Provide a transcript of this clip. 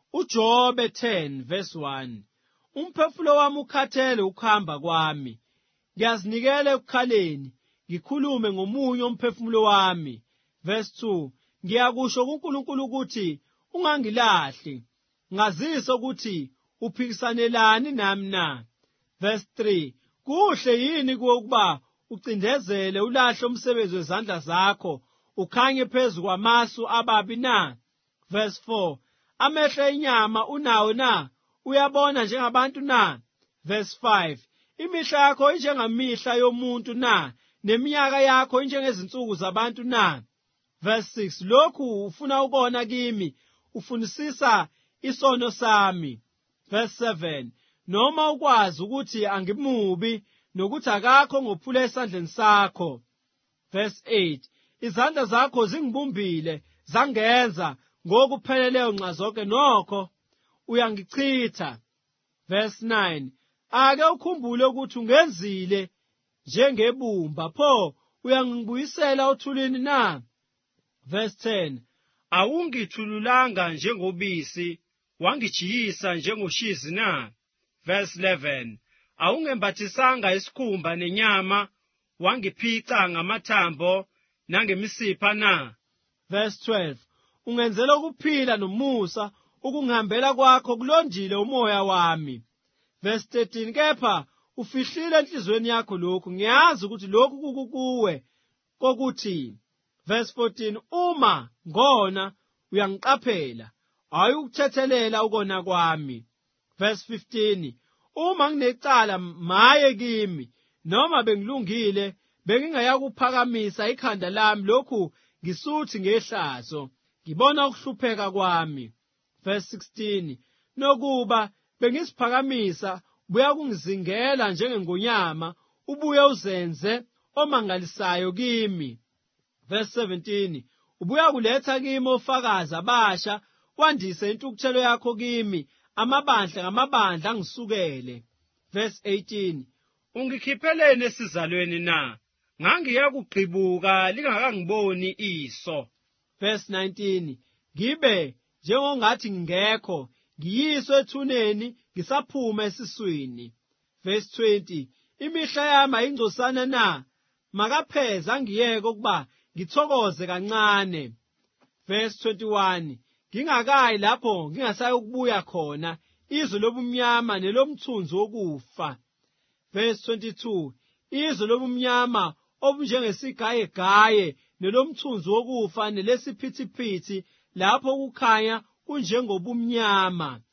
uJobe 10 verse 1. Umphefumulo wami ukhathele ukuhamba kwami. Ngiyazinikela ekukhaleni, ngikhulume ngomunye umphefumulo wami. Verse 2. Ngiyakusho kuNkulunkulu ukuthi ungangilahli. Ngazise ukuthi uphikisanelani nami na. Verse 3. Kuhle yini kuwe ukuba ucindezele ulahle umsebenzi wezandla zakho, ukhanye phezu kwamasu ababi na? Verse 4. Amehlo enyama unawo na? Uyabona njengabantu na? Verse 5. Imihla yakho injengamihla yomuntu na? Neminyaka yakho injengezinsuku zabantu na? Verse 6. Lokhu ufuna ukona kimi, ufunisisa isono sami. Verse 7. Noma ukwazi ukuthi angimubi, nokuthi akakho ngophula esandleni sakho. Verse 8. Izandla zakho zingibumbile, zangenza ngokupheleleyo nxa zonke nokho uyangichitha. Verse 9. Ake ukhumbule ukuthi ungenzile njengebumba, pho uyangibuyisela othulini na? Verse 10. Awungithululanga njengobisi, wangijiyisa njengoshizi na? Verse 11. Awungembathisanga isikhumba nenyama, wangiphica ngamathambo nangemisipha na? Verse 12. Ungenzela ukuphila nomusa, ukungihambela kwakho kulondile umoya wami. Verse 13. Kepha ufihlile enhlizweni yakho lokhu, ngiyazi ukuthi lokhu kukukuwe kokuthi. Verse 14. Uma ngona uyangiqaphela, ayikuthethelela ukona kwami. Verse 15. Uma nginecala maye kimi, noma bengilungile, bengingayakuphakamisa ikhanda lami lokhu ngisuthi ngehlazo, ngibona ukuhlupheka kwami. Verse 16. Nokuba bengisiphakamisa, buya kungizingela njengengonyama, ubuye uzenze omangalisayo kimi. Verse 17. Ubuya kuletha kimi ofakazi abasha, wandise intukuthelo yakho kimi, amabandla ngamabandla angisukele. Verse 18. Ungikhipheleni esizalweni na? Ngangiya kugqibuka lingakangiboni iso. Verse 19. Ngibe njengongathi ngingekho, ngiyiswe ethuneni, ngisaphuma esiswini. Verse 20. Imihla yami ayingcosana na? Makapheze angiyeke ukuba ngithokoze kancane. Verse 21. Ngingakayi lapho ngingasayokubuya khona, izwe lobumnyama nelomthunzi wokufa. Verse 22. Izwe lobumnyama obunjengesigayegaye nelomthunzi wokufa nelesiphithiphithi, lapho kukhanya kunjengobumnyama.